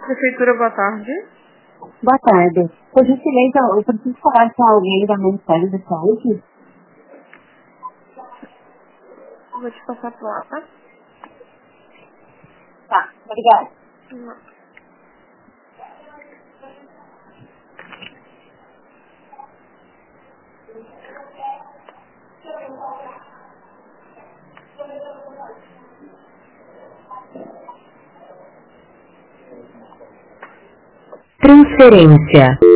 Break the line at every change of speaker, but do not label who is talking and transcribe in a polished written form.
Prefeitura, boa tarde.
Boa tarde. Por gentileza, eu preciso falar com alguém da Ministério da Saúde.
Vou te passar pro lá, tá?
Tá, obrigada.
Não.
Transferência.